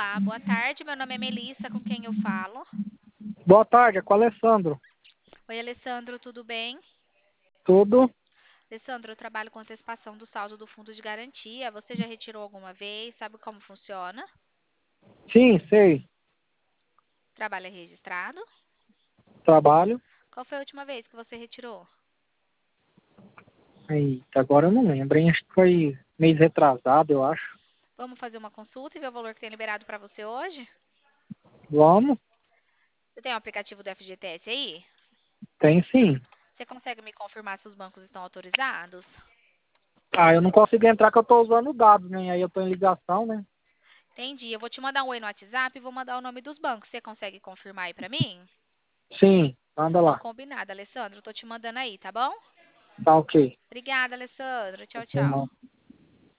Olá, boa tarde. Meu nome é Melissa, com quem eu falo? Boa tarde, é com o Alessandro. Oi, Alessandro, tudo bem? Tudo? Alessandro, eu trabalho com antecipação do saldo do fundo de garantia. Você já retirou alguma vez? Sabe como funciona? Sim, sei. Trabalho é registrado? Trabalho. Qual foi a última vez que você retirou? Eita, agora eu não lembro, hein? Acho que foi mês retrasado, eu acho. Vamos fazer uma consulta e ver o valor que tem liberado para você hoje? Vamos? Você tem o aplicativo do FGTS aí? Tem sim. Você consegue me confirmar se os bancos estão autorizados? Ah, eu não consigo entrar que eu tô usando dados, né? Aí eu tô em ligação, né? Entendi. Eu vou te mandar um oi no WhatsApp e vou mandar o nome dos bancos. Você consegue confirmar aí para mim? Sim, anda Então, lá. combinado, Alessandro. Eu tô te mandando aí, tá bom? Tá ok. Obrigada, Alessandro. Tchau, Não tem tchau. não.